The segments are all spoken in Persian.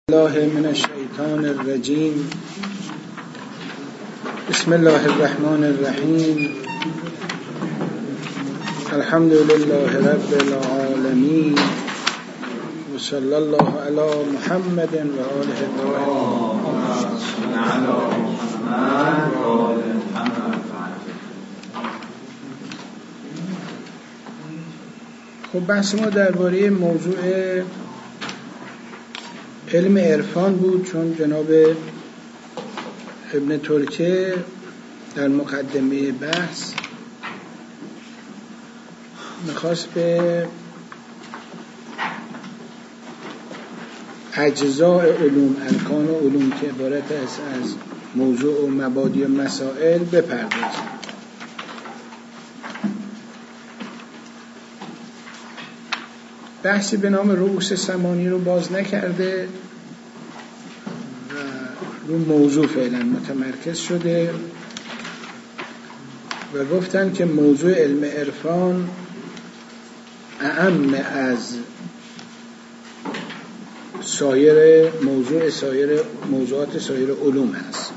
الله من الشیطان الرجیم. بسم الله الرحمن الرحیم. الحمد لله رب العالمین و صلی الله علی محمد و آله الطاهرین. خب بحث ما درباره موضوع علم عرفان بود، چون جناب ابن ترکه در مقدمه بحث میخواست به اجزاء علوم، ارکان و علوم که عبارت است از موضوع و مبادی و مسائل بپردازه. بحثی به نام رؤوس ثمانی رو باز نکرده و رو موضوع فعلا متمرکز شده و گفتن که موضوع علم عرفان اعم از موضوعات سایر علوم هست.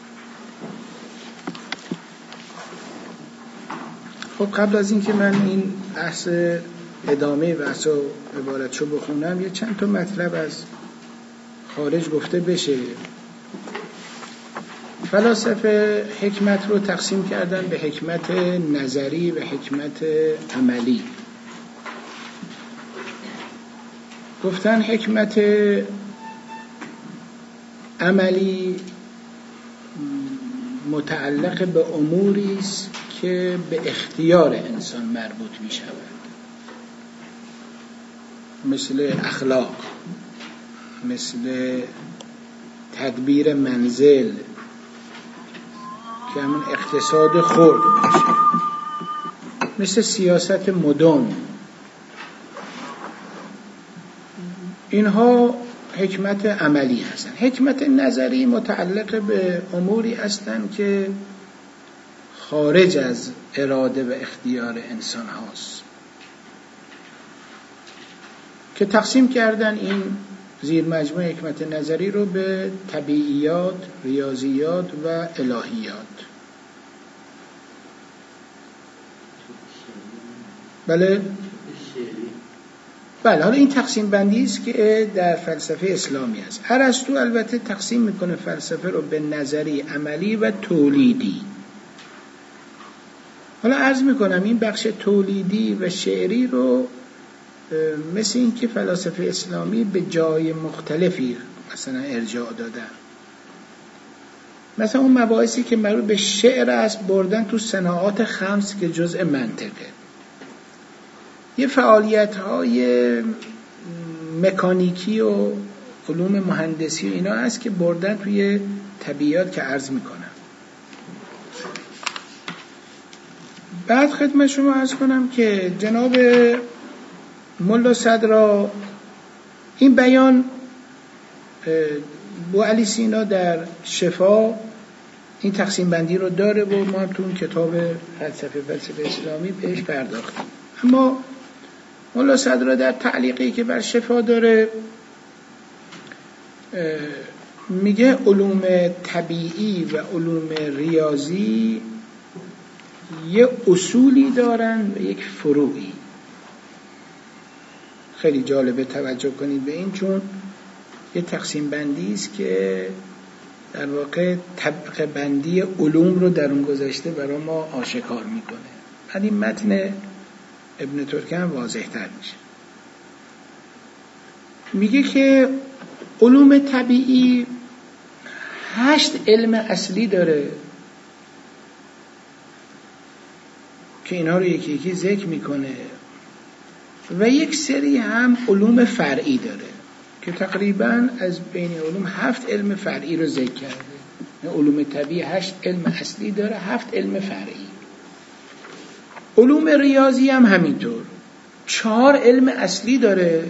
خب قبل از اینکه من این بحث ادامه بحث و عبارتشو بخونم، یه چند تا مطلب از خارج گفته بشه. فلاسفه حکمت رو تقسیم کردن به حکمت نظری و حکمت عملی. گفتن حکمت عملی متعلق به اموری است که به اختیار انسان مربوط می شود، مثل اخلاق، مثل تدبیر منزل که همون اقتصاد خرد باشه، مثل سیاست مدن. اینها حکمت عملی هستند. حکمت نظری متعلق به اموری هستند که خارج از اراده و اختیار انسان هاست، که تقسیم کردن این زیر مجموعه حکمت نظری رو به طبیعیات، ریاضیات و الهیات. بله حالا این تقسیم بندی است که در فلسفه اسلامی است. ارسطو البته تقسیم میکنه فلسفه رو به نظری، عملی و تولیدی. حالا عرض میکنم این بخش تولیدی و شعری رو مثل این که فلاسفه اسلامی به جای مختلفی مثلا ارجاع دادن. مثلا اون مباحثی که مربوط به شعر است بردن تو صناعات خمس که جزء منطقه. یه فعالیت‌های مکانیکی و علوم مهندسی و اینا هست که بردن توی طبیعیات که عرض میکنم. بعد خدمت شما عرض کنم که جناب ملا صدرا این بیان بو علی سینا در شفا این تقسیم بندی رو داره و ما تو اون کتاب فلسفه اسلامی بهش پرداختیم. اما ملا صدرا در تعلیقی که بر شفا داره میگه علوم طبیعی و علوم ریاضی یه اصولی دارن و یک فروعی. خیلی جالبه توجه کنید به این، چون یه تقسیم بندی است که در واقع طبقه بندی علوم رو در اون گذشته برای ما آشکار میکنه. بعد این متن ابن ترکه هم واضح تر میشه. میگه که علوم طبیعی 8 علم اصلی داره که اینا رو یکی یکی ذکر میکنه و یک سری هم علوم فرعی داره که تقریباً از بین علوم 7 علم فرعی رو ذکر کرده. علوم طبیعی 8 علم اصلی داره، 7 علم فرعی. علوم ریاضی هم همینطور 4 علم اصلی داره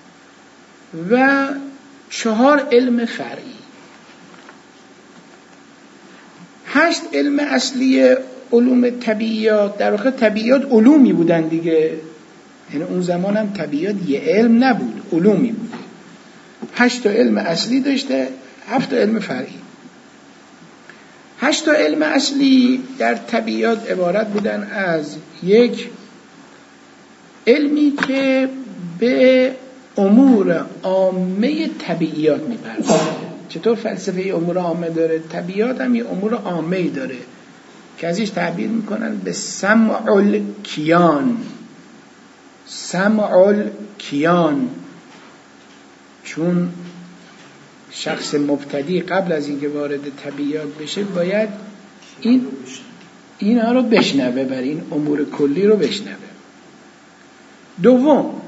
و 4 علم فرعی. 8 علم اصلی علوم طبیعیات، در واقع طبیعیات علومی بودن دیگه، یعنی اون زمان هم طبیعیات یه علم نبود، علومی بوده. 8 تا علم اصلی داشته، 7 تا علم فرعی. 8 تا علم اصلی در طبیعیات عبارت بودن از یک علمی که به امور عامه طبیعیات میپردازه. چطور فلسفه امور عامه داره، طبیعیات هم یه امور عامه داره که ازش تعبیر میکنن به سمع الکیان. سمع الکیان، چون شخص مبتدی قبل از اینکه وارد طبیعیات بشه باید اینها رو بشنوه، برای این امور کلی رو بشنوه. دوم،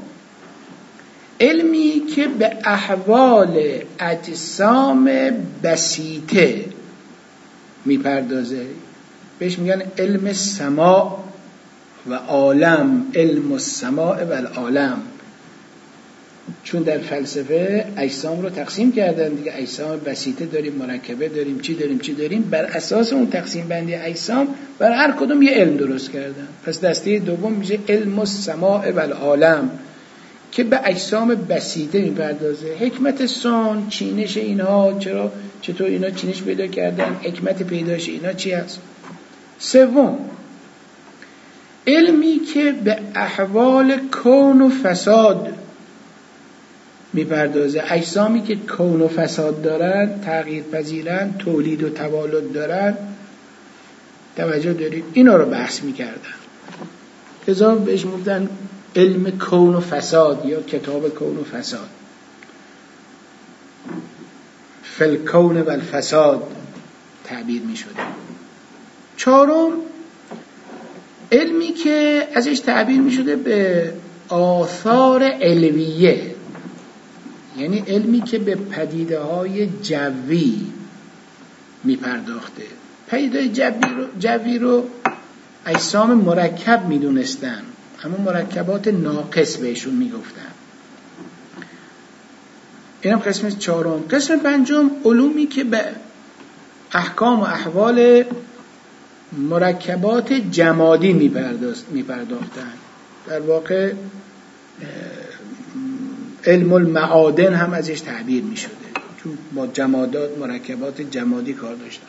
علمی که به احوال اجسام بسیطه میپردازه، بهش میگن علم سماع و عالم، علم السماع و العالم. چون در فلسفه اجسام رو تقسیم کردن دیگه، اجسام بسیطه داریم، مرکبه داریم، چی داریم، بر اساس اون تقسیم بندی اجسام بر هر کدوم یه علم درست کردن. پس دسته دوم میشه علم السماع و العالم که به اجسام بسیطه میپردازه. حکمت صنع، چینش اینها، چطور اینا چینش پیدا کردن، حکمت پیدایش اینا چی هست. سوم، علمی که به احوال کون و فساد میپردازه. اجسامی که کون و فساد دارن، تغییر پذیرن، تولید و توالد دارن، توجه دارید، اینا رو بحث میکردن. لذا بهش میگفتن علم کون و فساد یا کتاب کون و فساد، فالکون و الفساد تعبیر می شده. چهارم، علمی که ازش تعبیر می شده به آثار علویه، یعنی علمی که به پدیده های جوی می پرداخته. پدیده جوی رو اجسام مرکب می دونستن، همون مرکبات ناقص بهشون می گفتن. اینم قسم چهارم. قسم پنجم، علومی که به احکام و احوال مرکبات جمادی می پرداختن. در واقع علم المعادن هم ازش تعبیر می شده، چون با جمادات، مرکبات جمادی کار داشتن.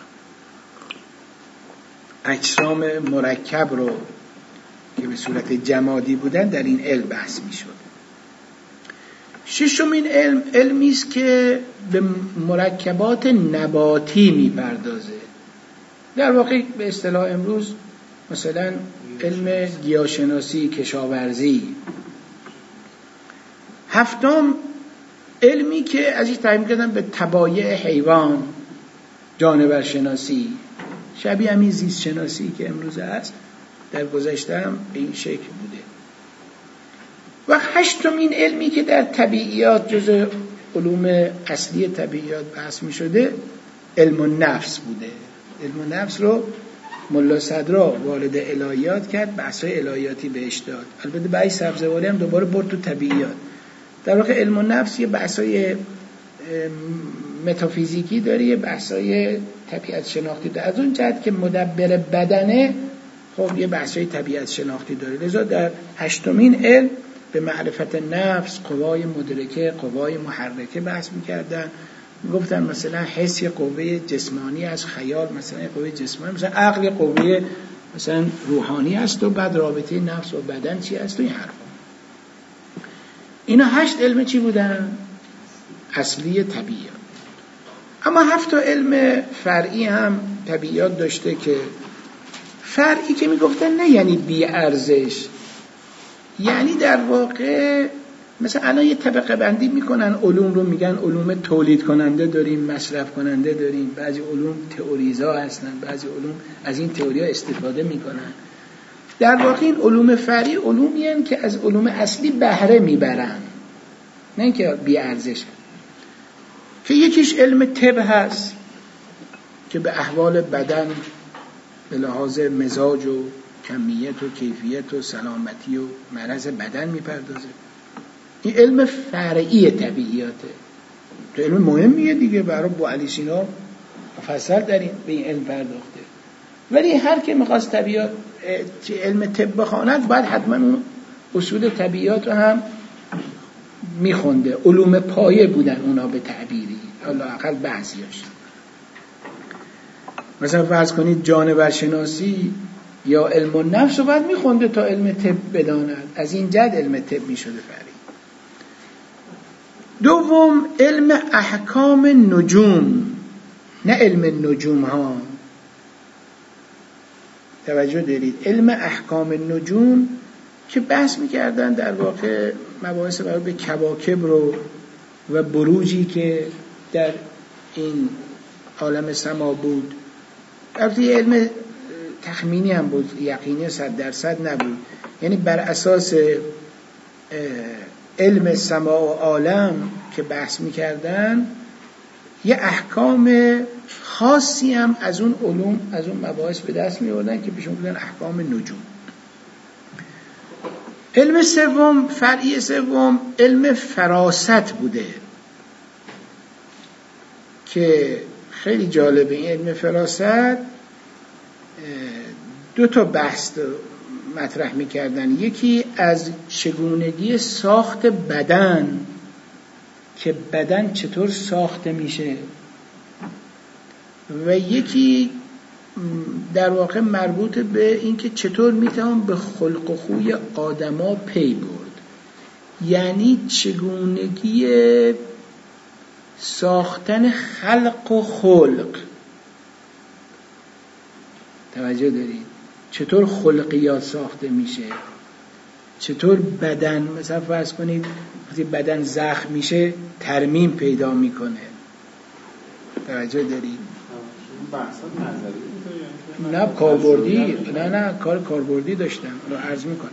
اجسام مرکب رو که به صورت جمادی بودن در این علم بحث می شد. ششمین علم، علمی است که به مرکبات نباتی می پردازه. در واقع به اصطلاح امروز مثلا علم گیاهشناسی، کشاورزی. هفتم، علمی که ازش تعبیر کردن به طبایع حیوان، جانورشناسی، شبیه همین زیست شناسی که امروز هست، در گذشته هم به این شکل بوده. و هشتمین علمی که در طبیعیات جزء علوم اصلی طبیعیات بحث می شده، علم النفس بوده. علم النفس رو ملا صدرا وارد الهیات کرد، بحثای الهیاتی بهش داد. البته بحث سبزواری هم دوباره برد تو طبیعیات. در واقع علم النفس یه بحثای متافیزیکی داره، یه بحثای طبیعت شناختی داره. از اون جهت که مدبر بدنه، خب یه بحثای طبیعت شناختی داره. لذا در هشتمین علم به معرفت نفس، قوای مدرکه، قوای محرکه بحث می‌کردن. میگفتن مثلا حس یه قوه جسمانی از خیال، مثلا قوه جسمانی، مثلا عقل قوه مثلا روحانی است و بعد رابطه نفس و بدن چی است و این حرفا. اینا 8 علم چی بودن؟ اصلی طبیعیات. اما 7 تا علم فرعی هم طبیعیات داشته که فرعی که میگفتن نه یعنی بی ارزش، یعنی در واقع مثلا الان یه طبقه بندی میکنن علوم رو، میگن علوم تولید کننده داریم، مصرف کننده داریم، بعضی علوم تئوریزا هستن، بعضی علوم از این تئوریا استفاده میکنن. در واقع این علوم فرعی علومی هستند که از علوم اصلی بهره میبرن، نه اینکه بی ارزش. که یکیش علم طب هست که به احوال بدن به لحاظ مزاج و کمیت و کیفیت و سلامتی و مرض بدن میپردازه. این علم فرعی طبیعیاته. تو علم مهمیه دیگه، برای ابو علی سینا مفصل در این به این علم پرداخته. ولی هر که میخواست طبیعیات علم طب بخواند باید حتما اون اصول طبیعیات رو هم میخونده، علوم پایه بودن اونا به تعبیری، حالا اقل بعضیاش. مثلا فرض کنید جانورشناسی یا علم النفس رو باید میخونده تا علم طب بداند، از این جد علم طب میشده فرید. دوم علم احکام نجوم، نه علم نجوم ها، توجه دارید، علم احکام نجوم که بحث میکردن در واقع مباحث مربوط به کواکب رو و بروجی که در این عالم سما بود. البته یه علم تخمینی هم بود، یقینی 100% نبود، یعنی بر اساس علم سما و عالم که بحث میکردن یه احکام خاصی هم از اون علوم، از اون مباحث به دست می‌آوردن که بهشون میگن احکام نجوم. علم سوم، فرعی سوم، علم فراست بوده که خیلی جالبه. این علم فراست دو تا بحث مطرح می‌کردن، یکی از چگونگی ساخت بدن، که بدن چطور ساخته میشه، و یکی در واقع مربوط به این که چطور میتوان به خلق و خوی آدما پی برد، یعنی چگونگی ساختن خلق و خلق. توجه دارید؟ چطور خلقیات ساخته میشه، چطور بدن، مثلا فرض کنید وقتی بدن زخم میشه ترمیم پیدا میکنه. توجه دارید؟ نه کاربردی، نه کار کاربردی داشتم رو عرض میکنم.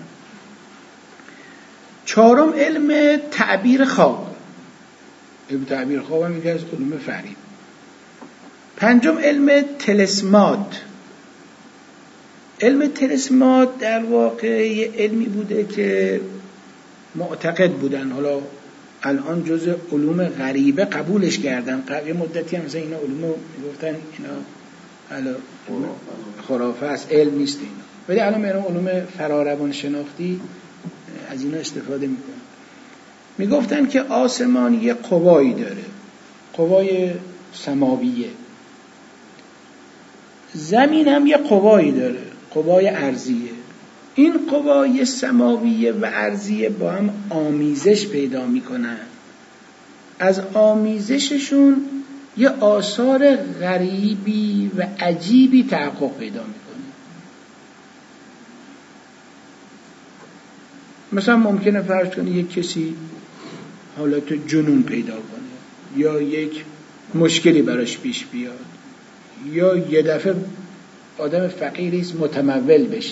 چهارم علم تعبیر خواب، علم تعبیر خواب هم یکی از علوم فرعی. پنجم علم تلسمات. علم تلسمات در واقع یه علمی بوده که معتقد بودن، حالا الان جزء علوم غریبه قبولش کردن، یه مدتی هم مثلا اینا علوم میگفتن اینا حالا خرافه است، علم نیست اینا، ولی الان میرم علوم فراروان شناختی از اینا استفاده میکنن. میگفتن که آسمان یه قوایی داره، قوای سماویه، زمین هم یه قوایی داره، قوای ارضیه. این قوای سماویه و ارضیه با هم آمیزش پیدا میکنن، از آمیزششون یه آثار غریبی و عجیبی تحقق پیدا میکنه. مثلا ممکنه فرض کنی یک کسی حالت جنون پیدا کنه، یا یک مشکلی براش پیش بیاد، یا یه دفعه آدم فقیریست متمول بشه،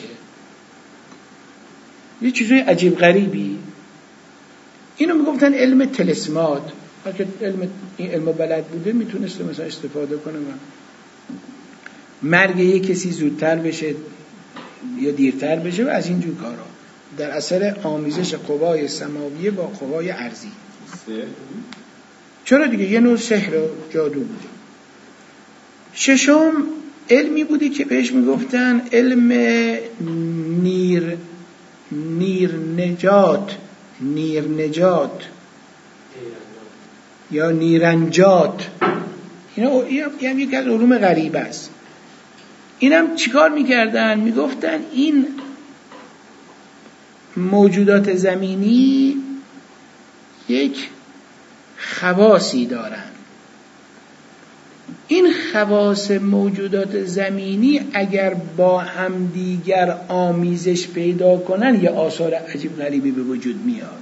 یه چیزای عجیب غریبی. اینو میگفتن علم تلسمات. اگه این علم بلد بوده میتونسته مثلا استفاده کنه و مرگ یک کسی زودتر بشه یا دیرتر بشه و از اینجور کارا، در اثر آمیزش قوای سماویه با قوای ارضی. چرا دیگه یه نوع سحر و جادو بوده. ششم علمی بودی که بهش میگفتن علم نیرنجات یا نیرنجات. اینا هم یک از علوم غریب است. اینم چیکار میکردن؟ میگفتن این موجودات زمینی یک خواصی دارن، این خواص موجودات زمینی اگر با هم دیگر آمیزش پیدا کنن یه آثار عجیب غریبی به وجود میاد،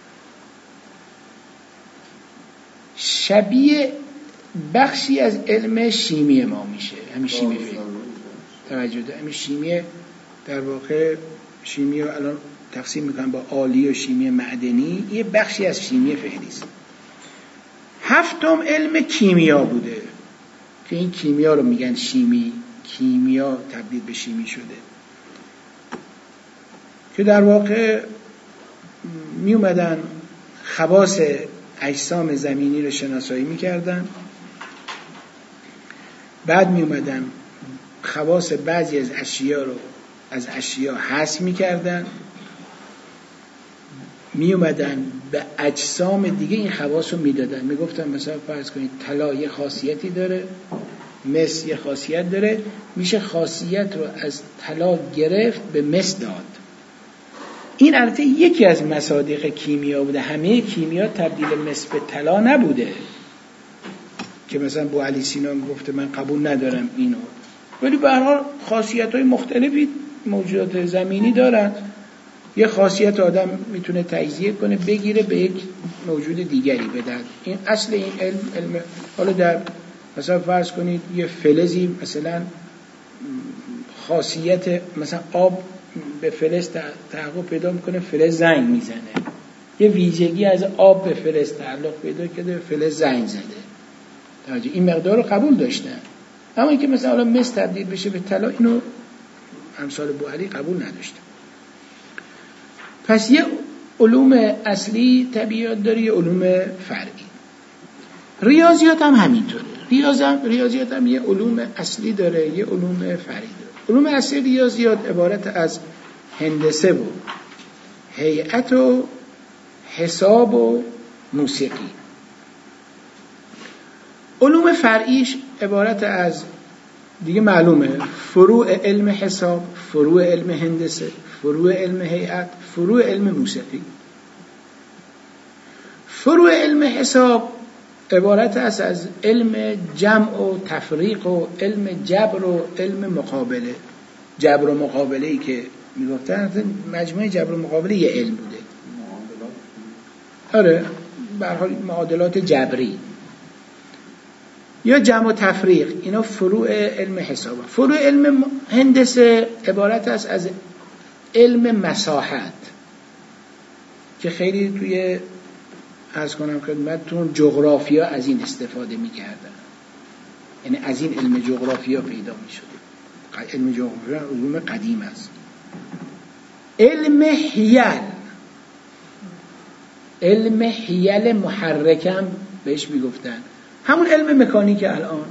شبیه بخشی از علم شیمی ما میشه. همین شیمی فکر توجه ده، همین شیمی در واقع شیمی رو الان تقسیم میکنن با آلی و شیمی معدنی، یه بخشی از شیمی فعلی است. هفتم علم کیمیا بوده که این کیمیا رو میگن شیمی، کیمیا تبدیل به شیمی شده، که در واقع می اومدن خواص اجسام زمینی رو شناسایی میکردن، بعد می اومدن خواص بعضی از اشیا رو از اشیا حذف میکردن، می اومدن به اجسام دیگه این خواص رو میدادن. میگفتن مثلا فرض کنید طلا یه خاصیتی داره، مس یه خاصیت داره، میشه خاصیت رو از طلا گرفت به مس داد. این البته یکی از مصادیق کیمیا بوده، همه کیمیا تبدیل مس به طلا نبوده که مثلا بوعلی سینا گفته من قبول ندارم اینو، ولی به هر حال خاصیت‌های مختلفی موجودات زمینی دارن. یه خاصیت آدم میتونه تجزیه کنه بگیره به یک موجود دیگری بدن. این اصل این علم. حالا در مثلا فرض کنید یه فلزی مثلا خاصیت مثلا آب به فلز تعلق پیدا میکنه، فلز زنگ میزنه. یه ویژگی از آب به فلز تعلق پیدا کرده، فلز زنگ زده. توجه این مقدار رو قبول داشتن. اما اینکه مثلا حالا مس تبدیل بشه به طلا، اینو امثال بوعلی قبول نداشتن. پس یه علوم اصلی طبیعیات داره، یه علوم فرعی. ریاضیات هم همینطوره. ریاضیات هم یه علوم اصلی داره، یه علوم فرعی داره. علوم اصلی ریاضیات عبارت از هندسه و هیئت و حساب و موسیقی. علوم فرعیش عبارت از دیگه معلومه، فروع علم حساب، فروع علم هندسه، فروع علم هیئت، فروع علم موسیقی. فروع علم حساب عبارت است از علم جمع و تفریق و علم جبر و علم مقابله. جبر و مقابله ای که میگفتن مجموعه جبر و مقابله یه علم بوده. آره، به هر حال معادلات جبری یا جمع و تفریق، اینا فروع علم حساب. فروع علم هندسه عبارت است از علم مساحت که خیلی توی عرض کنم خدمتتون جغرافیا از این استفاده می‌کردن، یعنی از این علم جغرافیا پیدا می‌شد. علم جغرافیا علوم قدیم است. علم حیل محرکم بهش میگفتن، همون علم مکانیک الان.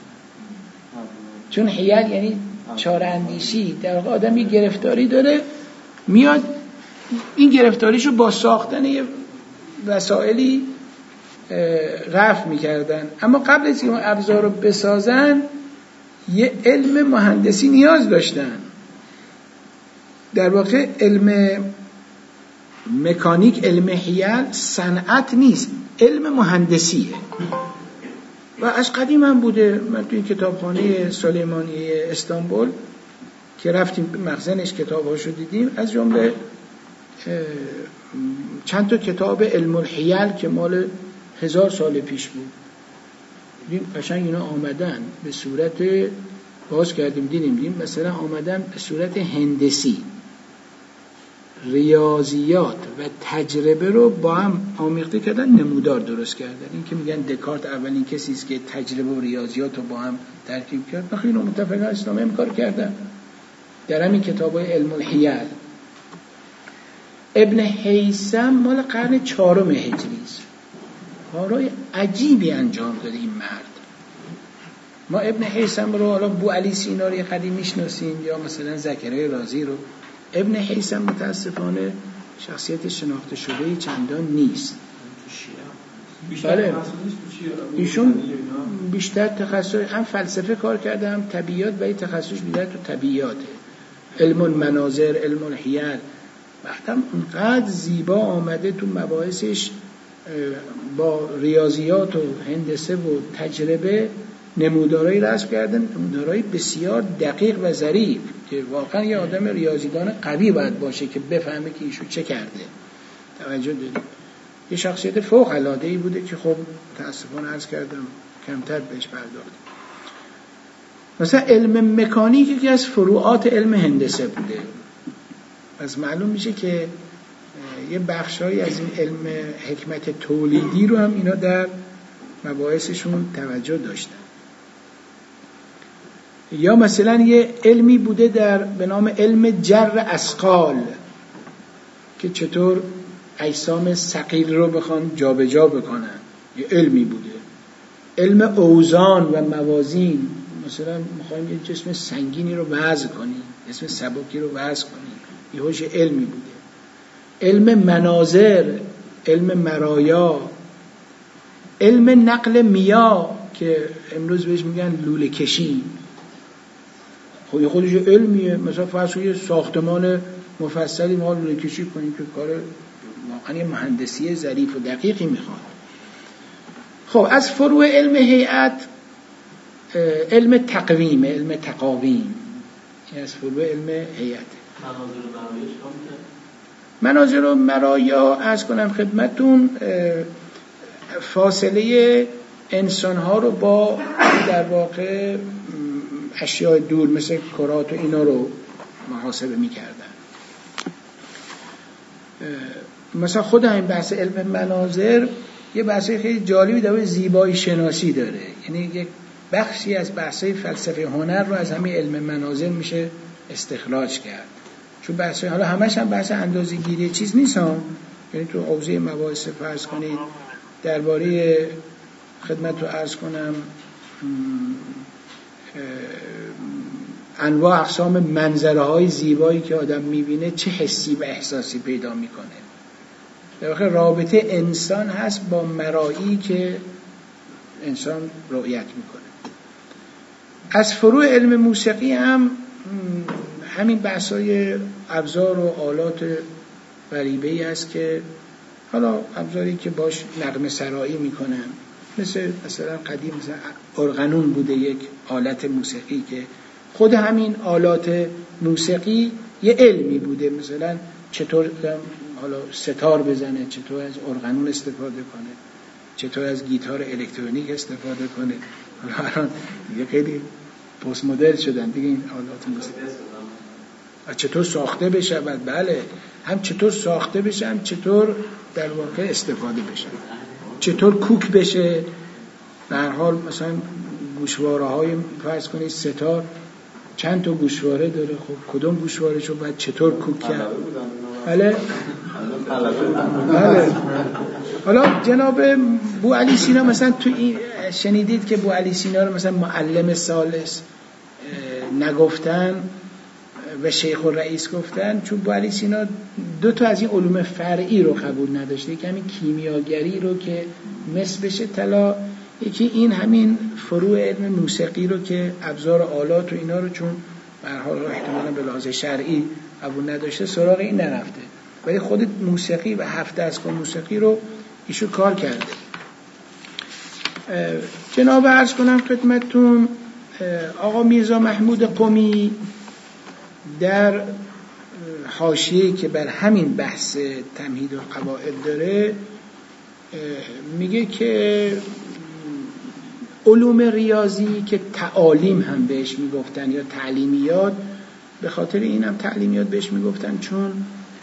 چون حیل یعنی چاراندیشی، در واقع آدم یه گرفتاری داره، میاد این گرفتاریشو با ساختن یه وسائلی رفع میکردن. اما قبل از این ابزار رو بسازن یه علم مهندسی نیاز داشتن. در واقع علم مکانیک، علم حیل صنعت نیست، علم مهندسیه و از قدیم هم بوده. من توی کتابخانه سلیمانیه استانبول که رفتیم مخزنش کتاباشو دیدیم، از جمله چند تا کتاب علم الحیل که مال 1000 سال پیش بود، دیدیم قشنگ اینا آمدن به صورت، باز کردیم دیدیم مثلا آمدن به صورت هندسی، ریاضیات و تجربه رو با هم آمیخته کردن، نمودار درست کردن. این که میگن دکارت اولین کسی است که تجربه و ریاضیات رو با هم ترکیب کرد. بخی اینو متفقین اسلامی هم کار کردن در همین کتابای علم الحیل. ابن هیثم مال قرن 4 هجری است. کارهای عجیبی انجام داده این مرد. ما ابن هیثم رو حالا بوعلی سینا رو قدیم میشناسیم یا مثلا زکریا رازی رو. ابن هیثم متاسفانه شخصیت شناخته شده چندان نیست. بله، ایشون بیشتر تخصص هم فلسفه کار کرده هم طبیعیات، ولی تخصص بیشتر تو طبیعیاته. علم المناظر، علم الحیل. بعدم اونقدر زیبا آمده تو مباحثش با ریاضیات و هندسه و تجربه نمودارهایی رسم کردن، نمودارهای بسیار دقیق و ظریف که واقعا یه آدم ریاضیدان قوی باید باشه که بفهمه که ایشون چه کرده. توجه دارید؟ یه شخصیت فوق العاده‌ای بوده که خب متاسفانه عرض کردم کمتر بهش پرداختیم. مثلا علم مکانیک یکی از فروعات علم هندسه بوده. از معلوم میشه که یه بخشایی از این علم حکمت تولیدی رو هم اینا در مباحثشون توجه داشتن. یا مثلا یه علمی بوده به نام علم جر اثقال که چطور اجسام ثقیل رو بخوان جابجا بکنن، یه علمی بوده. علم اوزان و موازین، مثلا میخوایم یه جسم سنگینی رو وزن کنیم، جسم سبکی رو وزن کنیم، یه هوش علمی بوده. علم مناظر علم مرایا، علم نقل میا که امروز بهش میگن لوله کشی. خب خودش علمیه، مثلا فرض کنید ساختمان مفصلی ما لوله کشی کنیم که کار واقعا مهندسی ظریف و دقیقی میخواد. خب از فروع علم هیئت علم تقویم، علم تقاویم، این از فروع علم هیئت. مناظر و مرایا عرض کنم خدمتون فاصله انسان‌ها رو با در واقع اشیاء دور مثل کرات و اینا رو محاسبه می‌کردن. مثلا خود این بحث علم مناظر یه بحث خیلی جالبی در زیبایی شناسی داره، یعنی یک بخشی از بحث‌های فلسفه هنر رو از همین علم مناظر میشه استخراج کرد. چون بحث حالا همش هم بحث اندازه‌گیری چیز نیست ها، یعنی تو حوزه مباحث فرض کنید درباره خدمت رو عرض کنم انواع اقسام منظره‌های زیبایی که آدم می‌بینه چه حسی و احساسی پیدا می‌کنه. در واقع رابطه انسان هست با مرایی که انسان رؤیت می‌کنه. از فروع علم موسیقی هم همین بحث‌های ابزار و آلات غریبه‌ای است که حالا ابزاری که باش نغمه سرایی می‌کنن، مثلا قدیم مثلا ارغنون بوده یک آلت موسیقی که خود همین آلات موسیقی یه علمی بوده، مثلا چطور حالا ستار بزنه، چطور از ارغنون استفاده کنه، چطور از گیتار الکترونیک استفاده کنه. الان دیگه خیلی پست مدرن شدن دیگه این آلات موسیقی. چطور ساخته بشه، بله هم چطور ساخته بشه هم چطور در واقع استفاده بشه، چطور کوک بشه. به هر حال مثلا گوشواره‌های فرض کنید ستار چند تا گوشواره داره، خب کدوم گوشواره‌شو باید چطور کوک کرد. بله حالا جناب بو علی سینا مثلا تو این شنیدید که بو علی سینا رو مثلا معلم ثالث نگفتن و شیخ الرئیس گفتن، چون بو علی سینا دو تا از این علوم فرعی رو قبول نداشته، یکی همین کیمیاگری رو که مس بشه طلا، یکی این همین فروع علم موسیقی رو که ابزار و آلات و اینا رو چون به هر حال احتمالاً به لحاظ شرعی قبول نداشته سراغ این نرفته، ولی خود موسیقی و 7 دستگاه موسیقی رو ایشون کار کرده. جناب عرض کنم خدمتتون آقا میرزا محمود قمی در حاشیه‌ای که بر همین بحث تمهید القواعد داره میگه که علوم ریاضی که تعالیم هم بهش میگفتن یا تعلیمیات، به خاطر این هم تعلیمیات بهش میگفتن چون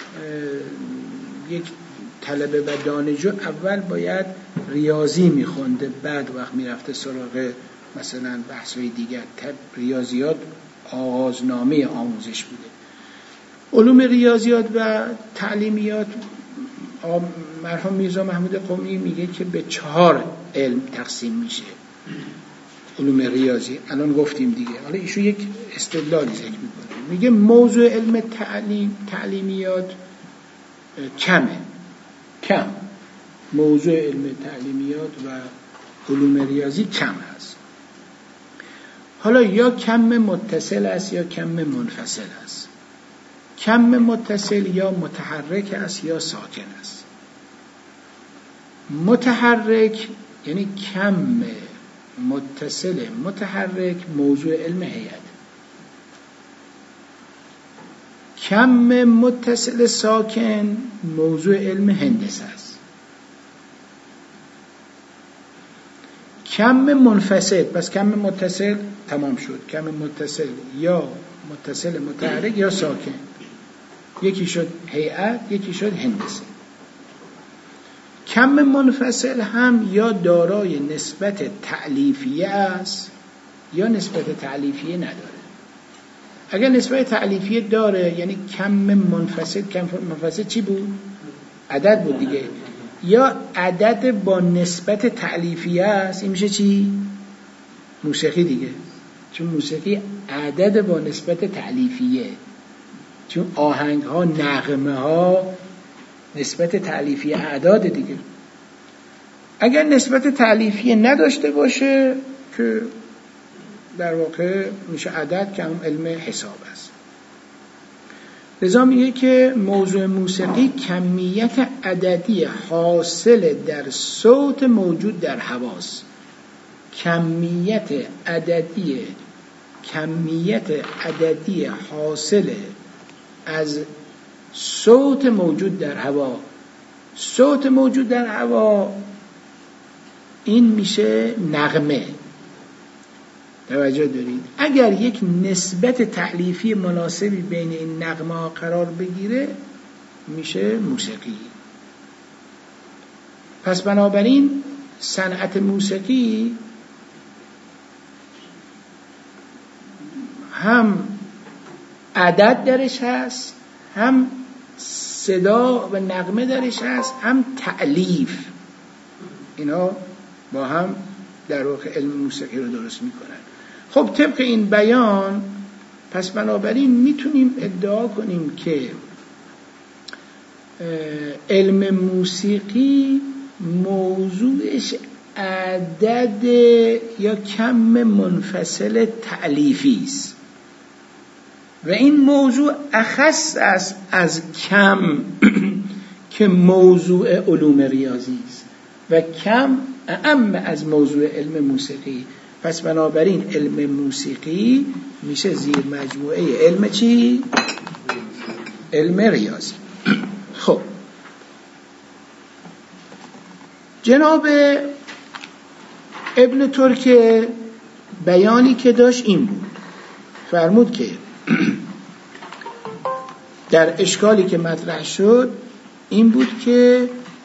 یک طلبه و دانشجو اول باید ریاضی میخونده، بعد وقت میرفته سراغ مثلا بحث‌های دیگر. ریاضیات آغازنامه آموزش بوده. علوم ریاضیات و تعلیمیات مرحوم میرزا محمود قمی میگه که به 4 علم تقسیم میشه علوم ریاضی. الان گفتیم دیگه، حالا ایشون یک استدلالی ذکر میکنه، میگه موضوع علم تعلیمیات کم موضوع علم تعلیمیات و علوم ریاضی کم هست. حالا یا کم متصل است یا کم منفصل است. کم متصل یا متحرک است یا ساکن است. متحرک یعنی کم متصل متحرک موضوع علم هیئت. کم متصل ساکن موضوع علم هندسه است. کم منفصل، پس کم متصل تمام شد، کم متصل یا متصل متحرک یا ساکن، یکی شد هیئت یکی شد هندسه. کم منفصل هم یا دارای نسبت تألیفیه است یا نسبت تألیفیه نداره. اگر نسبت تألیفیه داره یعنی کم منفصل چی بود؟ عدد بود دیگه. یا عدد با نسبت تألیفیه است، این میشه چی؟ موسیقی دیگه، چون موسیقی عدد با نسبت تألیفیه، چون آهنگ ها نغمه ها نسبت تألیفی اعداد دیگه. اگر نسبت تألیفی نداشته باشه که در واقع میشه عدد که هم علم حساب است. لذا میگه که موضوع موسیقی کمیت عددی حاصل در صوت موجود در حواس. کمیت عددی حاصل از صوت موجود در هوا. صوت موجود در هوا این میشه نغمه. توجه دارید؟ اگر یک نسبت تألیفی مناسبی بین این نغمه ها قرار بگیره میشه موسیقی. پس بنابراین صنعت موسیقی هم عدد درش هست، هم صدا و نغمه درش هست، هم تألیف. اینا با هم در واقع علم موسیقی رو درست میکنن. خب طبق این بیان پس بنابراین میتونیم ادعا کنیم که علم موسیقی موضوعش عدد یا کم منفصل تألیفی است و این موضوع اخص است از کم که موضوع علوم ریاضی است و کم اعم از موضوع علم موسیقی. پس بنابراین علم موسیقی میشه زیر مجموعه علم چی؟ علم ریاضی. خب جناب ابن ترک بیانی که داشت این بود، فرمود که در اشکالی که مطرح شد این بود که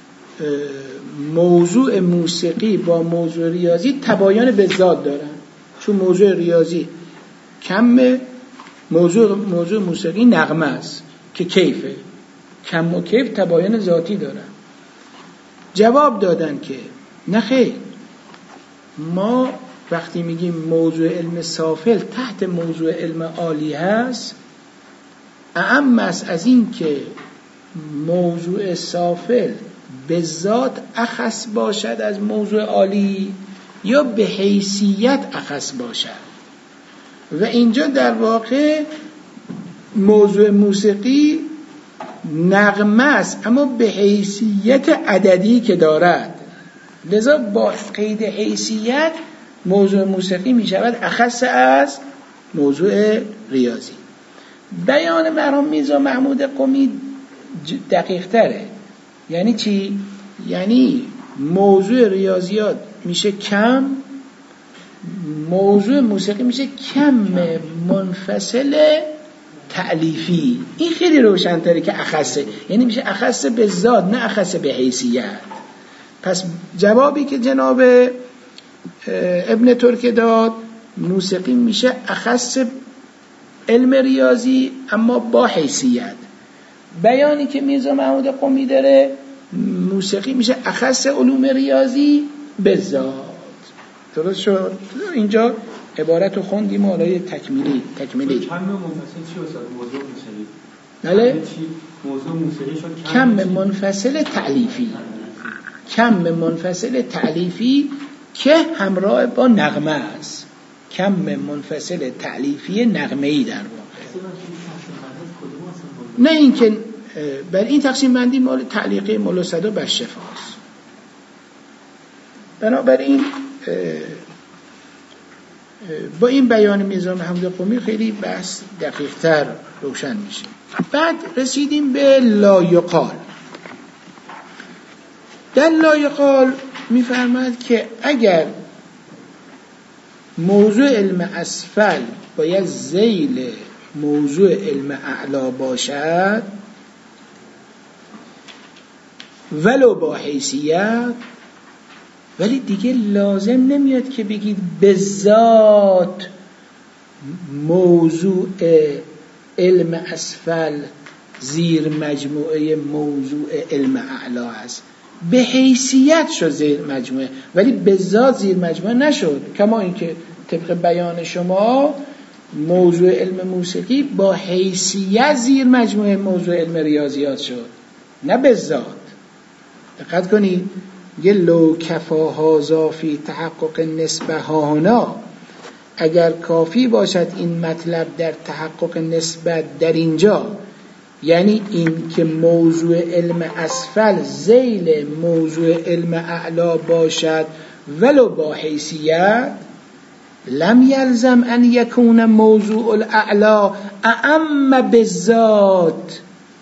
موضوع موسیقی با موضوع ریاضی تباین به ذات دارن، چون موضوع ریاضی کم، موضوع موسیقی نغمه است که کیفه، کم و کیف تباین ذاتی دارن. جواب دادن که نه خیر، ما وقتی میگیم موضوع علم سافل تحت موضوع علم عالی هست، اعم است از این که موضوع سافل به ذات اخص باشد از موضوع عالی یا به حیثیت اخص باشد. و اینجا در واقع موضوع موسیقی نغمه است اما به حیثیت عددی که دارد، لذا با قید حیثیت موضوع موسیقی می شود اخص از موضوع ریاضی. بیان مرحوم میرزا محمود قمی دقیق تره. یعنی چی؟ یعنی موضوع ریاضیات میشه کم، موضوع موسیقی میشه کم منفصل تألیفی. این خیلی روشن‌تره که اخصه، یعنی میشه اخص به ذات نه اخص به حیثیت. پس جوابی که جناب ابن ترک داد، موسیقی میشه اخص علم ریاضی اما با حیثیت. بیانی که میرزا محمود قمی داره، موسیقی میشه اخص علوم ریاضی به ذات. درست شد؟ اینجا عبارت رو خوندیم حالا تکمیلی. کم منفصل چی واسه موضوع موسیقی؟ بله؟ موضوع موسیقی شد کم منفصل تألیفی. کم منفصل تألیفی که همراه با نغمه است. کم منفصل تألیفی نغمه‌ای در واقع. نه اینکه بر این تقسیم بندی مال تعلیقه مولا صدر بر شفاست. بنابراین با این بیان میرزا محمود قمی خیلی بحث دقیق‌تر روشن میشه. بعد رسیدیم به لایقال. در لایقال میفرماد که اگر موضوع علم اسفل باید ذیل موضوع علم اعلا باشد ولو با حیثیت، ولی دیگه لازم نمیاد که بگید به ذات موضوع علم اسفل زیر مجموعه موضوع علم اعلا است. به حیثیت شد زیر مجموعه ولی به ذات زیر مجموعه نشد. کما اینکه طبق بیان شما موضوع علم موسیقی با حیثیت زیر مجموعه موضوع علم ریاضیات شد. نه به ذات. دقت کنید یه لو کفا هازا فی تحقق نسبه هانا، اگر کافی باشد این مطلب در تحقق نسبت در اینجا، یعنی این که موضوع علم اسفل ذیل موضوع علم اعلا باشد ولو با حیثیت، لم یلزم ان یکون موضوع الاعلا اعم بالذات.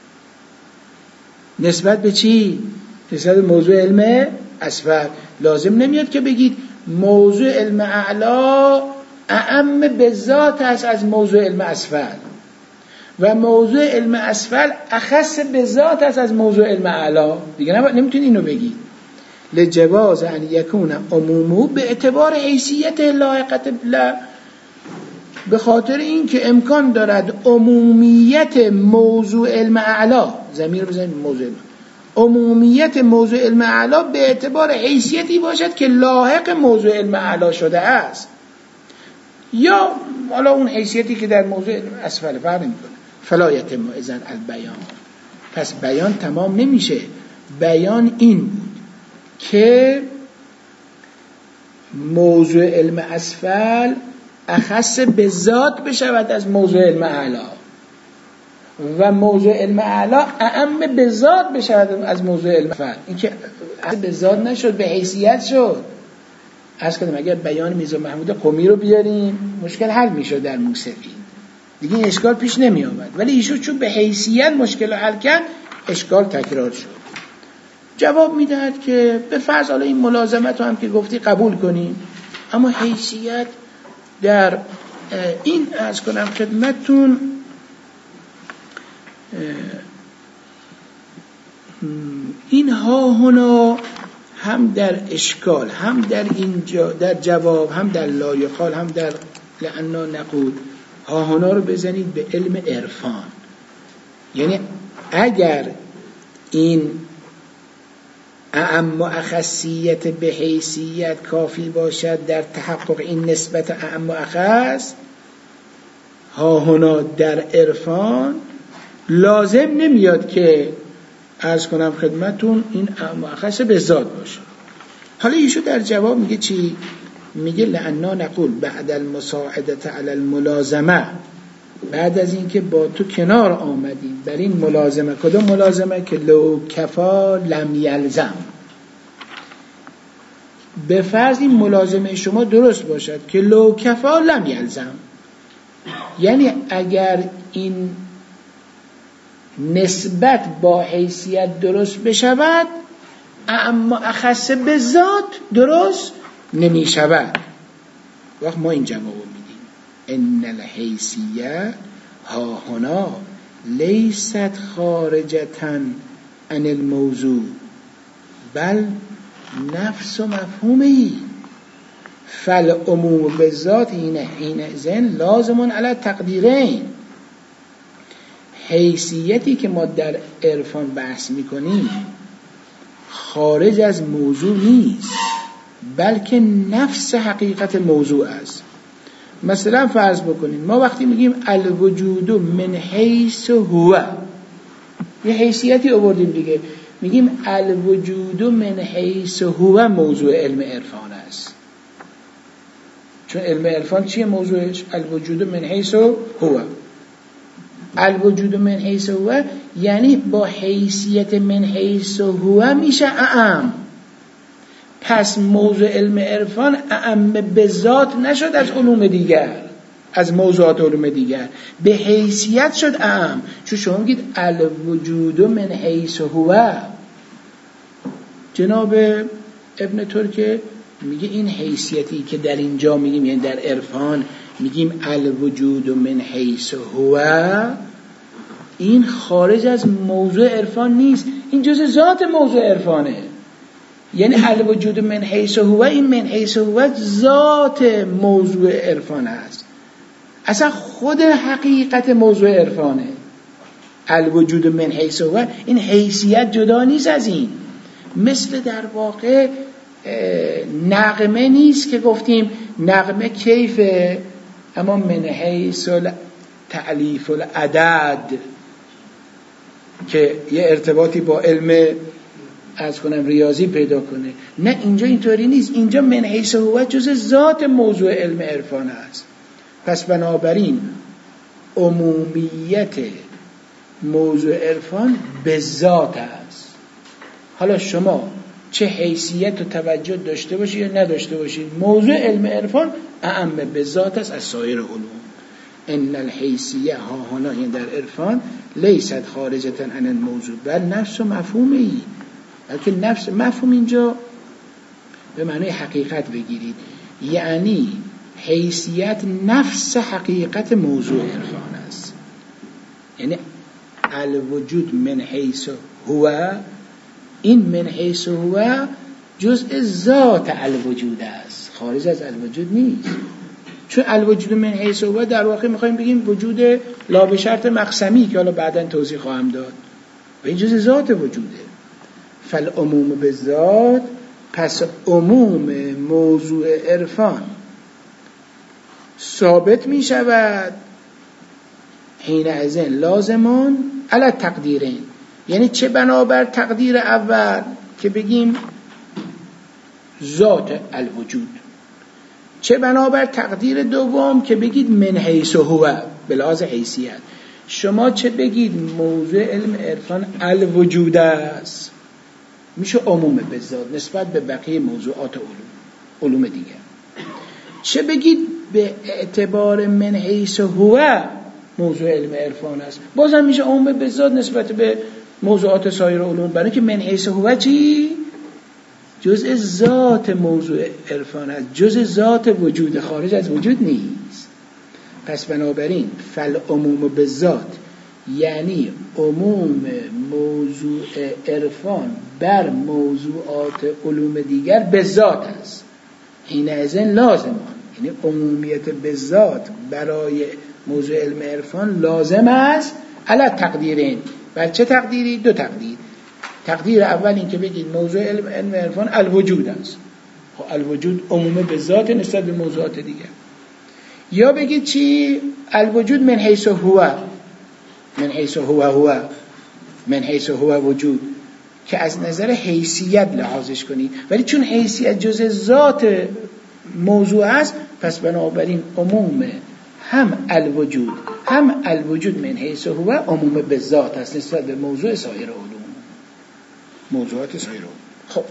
نسبت به چی؟ نسبت به موضوع علم اسفل. لازم نمیاد که بگید موضوع علم اعلا اعم بالذات است از موضوع علم اسفل و موضوع علم اسفل اخص بالذات است از موضوع علم اعلا. دیگه نمیتونید اینو بگید. لجواز ان یکون عمومو به اعتبار حیثیت لاحقت بلا، به خاطر این که امکان دارد عمومیت موضوع علم اعلا، ضمیر بزنید موضوع علم، عمومیت موضوع علم اعلا به اعتبار حیثیتی باشد که لاحق موضوع علم اعلا شده است، یا حالا اون حیثیتی که در موضوع علم اسفل فرق میکنه. فلا یتم اذن البیان، پس بیان تمام نمیشه. بیان این بود که موضوع علم اسفل اخص به ذات بشود از موضوع علم اعلا و موضوع علم اعلا اعم به ذات بشود از موضوع علم اسفل. این که به ذات نشد، به حیثیت شد. عرض کردم اگر بیان میرزا محمود قمی رو بیاریم مشکل حل میشد در موسیقی، دیگه این اشکال پیش نمی آمد، ولی ایشون چون به حیثیت مشکل رو حل کرد اشکال تکرار شد. جواب میدهد که به فرض حالا این ملازمت رو هم که گفتی قبول کنیم، اما حیثیت در این عرض کنم خدمتون این ها هنا هم در اشکال، هم در اینجا در جواب، هم در لایقال، هم در لعنا نقول، ها هنا رو بزنید به علم عرفان. یعنی اگر این اعم و اخصیت به حیثیت کافی باشد در تحقق این نسبت اعم و اخص، ها هنا در عرفان لازم نمیاد که عرض کنم خدمتون این اعم و اخص به ذات باشه. حالا ایشو در جواب میگه چی؟ میگه لعنا نقول بعد المساعدت علی الملازمه، بعد از اینکه با تو کنار آمدیم بر این ملازمه. کدوم ملازمه؟ که لو کفا لم یلزم. به فرض این ملازمه شما درست باشد که لو کفا لم یلزم، یعنی اگر این نسبت با حیثیت درست بشود اما اخص به ذات درست نمی شود. وقت ما این جواب میدیم ان الحیثیه ها هنا لیست خارجتا عن الموضوع بل نفس مفهومه فالعموم بالذات حینئذ لازم علی تقدیرین. حیثیتی که ما در عرفان بحث میکنیم خارج از موضوع نیست بلکه نفس حقیقت موضوع است. مثلا فرض بکنیم ما وقتی میگیم الوجود من حیث هو، یه حیثیتی آوردیم دیگه، میگیم الوجود من حیث هو موضوع علم عرفان است. چون علم عرفان چیه موضوعش؟ الوجود من حیث هو. الوجود من حیث هو یعنی با حیثیت من حیث هو میشه اعم. پس موضوع علم عرفان اعم به ذات نشد از علوم دیگر، از موضوعات علوم دیگر، به حیثیت شد اعم. چون شما میگید الوجود من حیث هو، جناب ابن ترکه میگه این حیثیتی که در اینجا میگیم یعنی در عرفان میگیم الوجود من حیث هو، این خارج از موضوع عرفان نیست، این جزء ذات موضوع عرفانه. یعنی الوجود من حیث هو، این من حیث هو ذات موضوع عرفان است، اصلا خود حقیقت موضوع عرفانه. الوجود من حیث هو، این حیثیت جدا نیست از این. مثل در واقع نغمه نیست که گفتیم نغمه کیفه اما من حیث تعلیف العدد، که یه ارتباطی با علم از کنم ریاضی پیدا کنه. نه اینجا اینطوری نیست. اینجا من حیث هو جز ذات موضوع علم عرفان است. پس بنابراین عمومیت موضوع عرفان به ذات است. حالا شما چه حیثیت و توجه داشته باشید یا نداشته باشید، موضوع علم عرفان اعم به ذات است از سایر علوم. ان الحیثیه ها هنا این در عرفان لیست خارجه عن الموضوع بل نفس و مفهومی. بلکه نفس مفهوم اینجا به معنی حقیقت بگیرید، یعنی حیثیت نفس حقیقت موضوع عرفان است. یعنی الوجود من حیث هو، این من حیث هو جزء ذات الوجود است، خارج از الوجود نیست. چون الوجود من حیث هو در واقع میخوایم بگیم وجود لا به شرط مقسمی که حالا بعداً توضیح خواهم داد، و این جزء ذات وجوده. فالعموم بالذات، پس عموم موضوع عرفان ثابت می شود حین ازن لازمان علی تقدیرین، یعنی چه بنابر تقدیر اول که بگیم ذات الوجود، چه بنابر تقدیر دوم که بگید من حیث هو به لحاظ حیثیت. شما چه بگید موضوع علم عرفان الوجود است، میشه عموم به ذات نسبت به بقیه موضوعات علوم دیگه. چه بگید به اعتبار من حیث هو موضوع علم عرفان است، بازم میشه عموم به ذات نسبت به موضوعات سایر علوم، برای که من حیث هو چی؟ جزء ذات موضوع عرفان است، جزء ذات وجود، خارج از وجود نیست. پس بنابراین فالعموم به ذات یعنی عموم موضوع عرفان بر موضوعات علوم دیگر به ذات است. این ازن لازمان، یعنی عمومیت به ذات برای موضوع علم عرفان لازم است علی تقدیرین. بر چه تقدیری؟ دو تقدیر. تقدیر اول این که بگید موضوع علم عرفان الوجود است، خب الوجود عموم به ذات نسبت به موضوعات دیگر. یا بگید چی؟ الوجود من حیث هو، من حیث هو من حیث هو وجود، که از نظر حیثیت لحاظش کنید، ولی چون حیثیت جزء ذات موضوع است، پس بنابراین عموم هم الوجود من حیث هو عموم به ذات است نسبت به موضوع سایر علوم، موضوعات سایر علوم. خب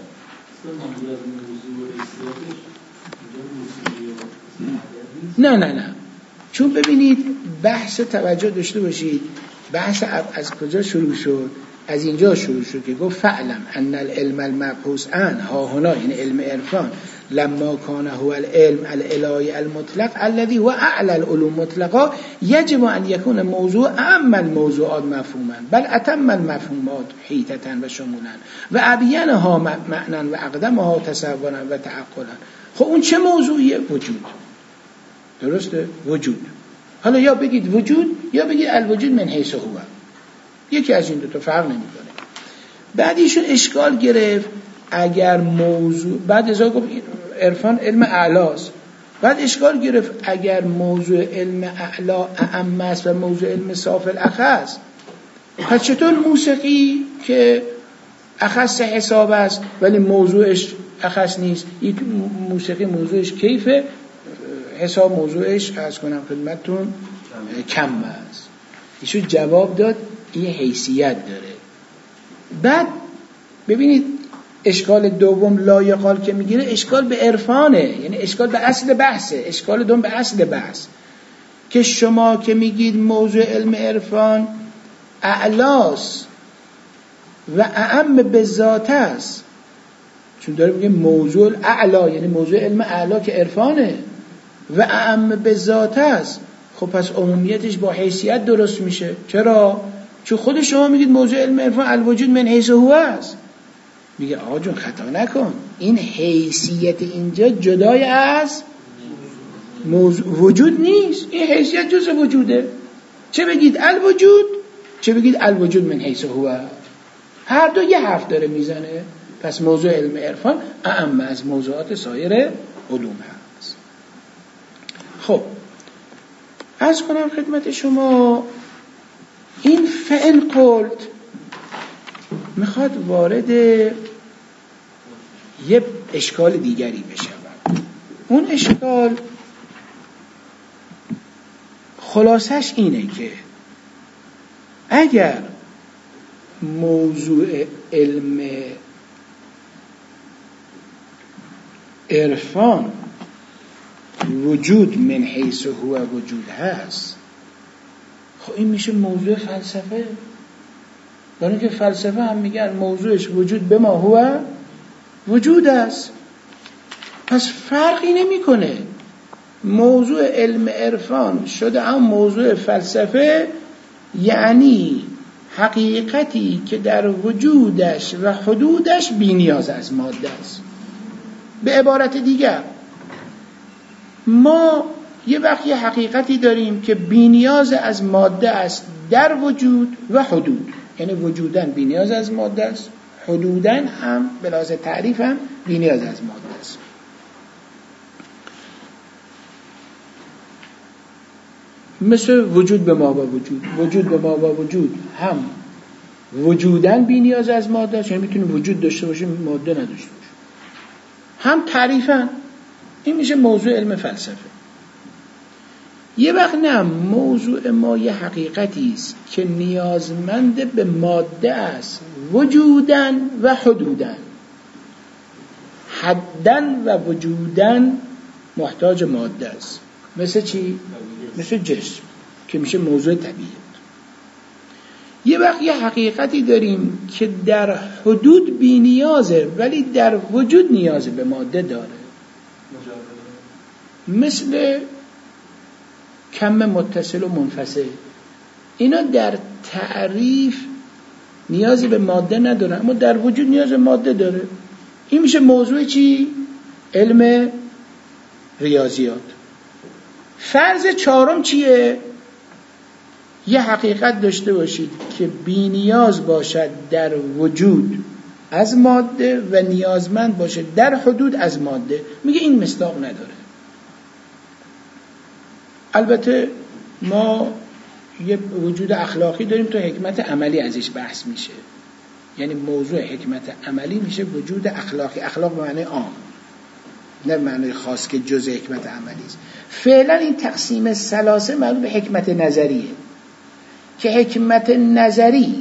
نه چون ببینید بحث توجه داشته باشید، بحث از کجا شروع شد؟ از اینجا شروع شد که گفت فعلم ان العلم المبحوث عن ها هنا، این علم عرفان، لما کان هو العلم الالهی المطلق الذي هو اعلى العلوم مطلقا یجب ان یکون موضوع اعم الموضوعات مفهوما بل اتم المفهومات حیطة و شمولا و ابینها معنی و اقدمها تصورا و تعقلا. خب اون چه موضوعیه؟ وجود. درسته؟ وجود. حالا یا بگید وجود یا بگید الوجود من حیث هو، یکی از این دو تا فرق نمیکنه. بعد ایشون اشکال گرفت اگر موضوع، بعد ازا گفت عرفان علم اعلاست، بعد اشکال گرفت اگر موضوع علم اعلا اعم است و موضوع علم سافل اخص، پس چطور موسیقی که اخص حساب است ولی موضوعش اخص نیست؟ یک موسیقی موضوعش کیفه، حساب موضوعش از کنم خدمتتون کم است. ایشون جواب داد این حیثیت داره. بعد ببینید اشکال دوم لایقال که میگیره اشکال به عرفانه، یعنی اشکال به اصل بحثه. اشکال دوم به اصل بحث که شما که میگید موضوع علم عرفان اعلاس و اعم به ذات است، چون داره میگه موضوع اعلا یعنی موضوع علم اعلا که عرفانه و اعم به ذات است، خب پس عمومیتش با حیثیت درست میشه. چرا؟ چون خود شما میگید موضوع علم عرفان الوجود من حیث هو است. میگه آقا جون خطا نکن، این حیثیت اینجا جدای از وجود نیست، این حیثیت جز وجوده. چه بگید الوجود چه بگید الوجود من حیث هو، هر دو یه حرف داره میزنه. پس موضوع علم عرفان اعم از موضوعات سایر علوم هست. خب عرض کنم خدمت شما این فعل قلت میخواد وارد یه اشکال دیگری بشود. اون اشکال خلاصش اینه که اگر موضوع علم عرفان وجود من حیث هو وجود هست، خب این میشه موضوع فلسفه. برای که فلسفه هم میگن موضوعش وجود به ما هو وجود است. پس فرقی نمیکنه موضوع علم عرفان شده هم موضوع فلسفه، یعنی حقیقتی که در وجودش و حدودش بی نیاز از ماده است. به عبارت دیگر ما یه وقت یه حقیقتی داریم که بی نیاز از ماده است در وجود و حدود، یعنی وجودن بی نیاز از ماده است، حدودن هم به لحاظ تعریف هم بی نیاز از ماده است. مثل وجود به ما با وجود، وجود به ما با وجود هم وجودن بی نیاز از ماده است، یعنی میتونیم وجود داشته باشیم ماده نداشته باشیم، هم تعریفن. این میشه موضوع علم فلسفه. یه وقت نه، موضوع ما یه حقیقتی است که نیازمند به ماده است، وجودن و حدودن، حدن و وجودن محتاج ماده است. مثل چی؟ مثل جسم که میشه موضوع طبیعت. یه وقت یه حقیقتی داریم که در حدود بی نیازه ولی در وجود نیاز به ماده داره، مثل کم متصل و منفصل. اینا در تعریف نیازی به ماده نداره اما در وجود نیاز به ماده داره. این میشه موضوع چی؟ علم ریاضیات. فرض چهارم چیه؟ یه حقیقت داشته باشید که بی نیاز باشد در وجود از ماده و نیازمند باشد در حدود از ماده. میگه این مصداق نداره. البته ما یه وجود اخلاقی داریم تو حکمت عملی ازش بحث میشه، یعنی موضوع حکمت عملی میشه وجود اخلاقی. اخلاق به معنی عام، نه به معنی خاص که جز حکمت عملی است. فعلا این تقسیم ثلاثه مربوط به حکمت نظریه که حکمت نظری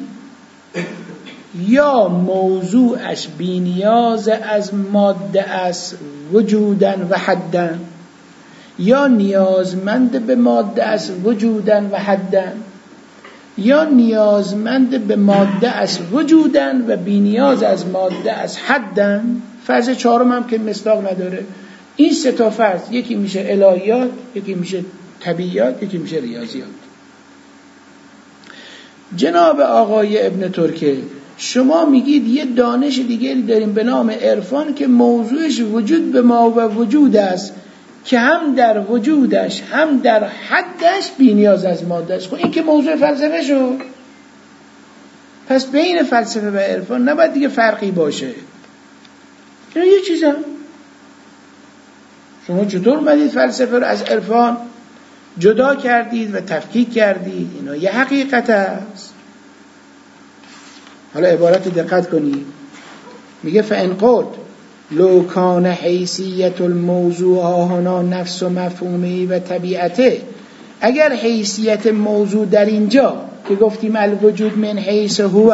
یا موضوعش بی نیاز از ماده است وجودن و حدن، یا نیازمند به ماده است وجودن و حدن، یا نیازمند به ماده است وجودن و بی نیاز از ماده است حدن. فرض چهارم هم که مصداق نداره. این سه تا فرض، یکی میشه الهیات، یکی میشه طبیعیات، یکی میشه ریاضیات. جناب آقای ابن ترکه، شما میگید یه دانش دیگری داریم به نام عرفان که موضوعش وجود به ما و وجود است که هم در وجودش هم در حدش بی نیاز از ماده است. خب این که موضوع فلسفه شد. پس بین فلسفه و عرفان نباید دیگه فرقی باشه. اینا یه چیزه. شما چطور اومدید فلسفه رو از عرفان جدا کردید و تفکیک کردید؟ اینا یه حقیقت است. حالا عبارت دقت کنید. میگه فإن قلت لو کان حیثیت الموضوع هنا نفس و مفهومی و طبیعته، اگر حیثیت موضوع در اینجا که گفتیم الوجود من حیث هو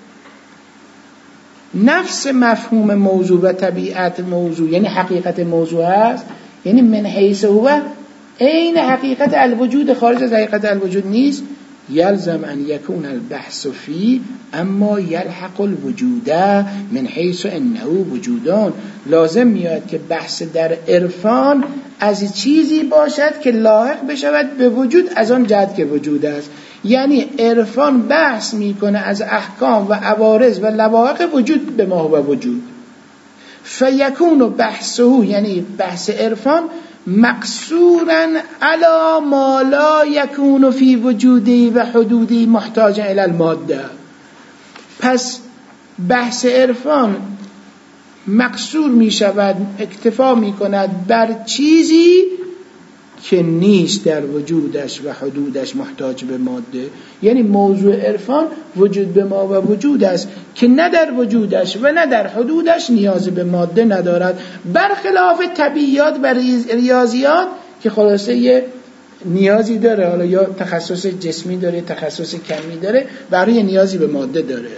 نفس مفهوم موضوع و طبیعت موضوع یعنی حقیقت موضوع است، یعنی من حیث هو عین حقیقت الوجود خارج از حقیقت الوجود نیست، یلزم ان یکون البحث فی اما یلحق الوجود من حیث انه وجودان. لازم میاد که بحث در عرفان از چیزی باشد که لاحق بشود به وجود از آن جهت که وجود است. یعنی عرفان بحث میکنه از احکام و عوارض و لواحق وجود به ما و وجود. فیکون بحثه، یعنی بحث عرفان، مقصورا علی ما لا یکون فی وجودی و حدودی محتاج الی الماده. پس بحث عرفان مقصور می شود، اکتفا می کند بر چیزی که نیست در وجودش و حدودش محتاج به ماده. یعنی موضوع عرفان وجود به ما و وجود است که نه در وجودش و نه در حدودش نیاز به ماده ندارد، برخلاف طبیعیات و ریاضیات که خلاصه یه نیازی داره، حالا یا تخصص جسمی داره، تخصص کمی داره، برای نیازی به ماده داره.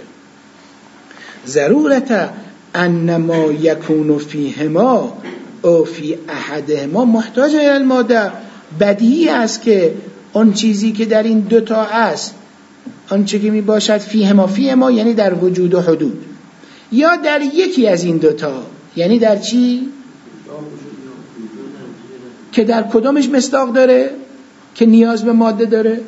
ضرورت انما یکون فیهما او فی احدهما محتاج الی الماده. بدیهی است که اون چیزی که در این دوتا است، آن چه که می باشد فیهما یعنی در وجود و حدود، یا در یکی از این دوتا یعنی در چی؟ که در کدامش مصداق داره که نیاز به ماده داره؟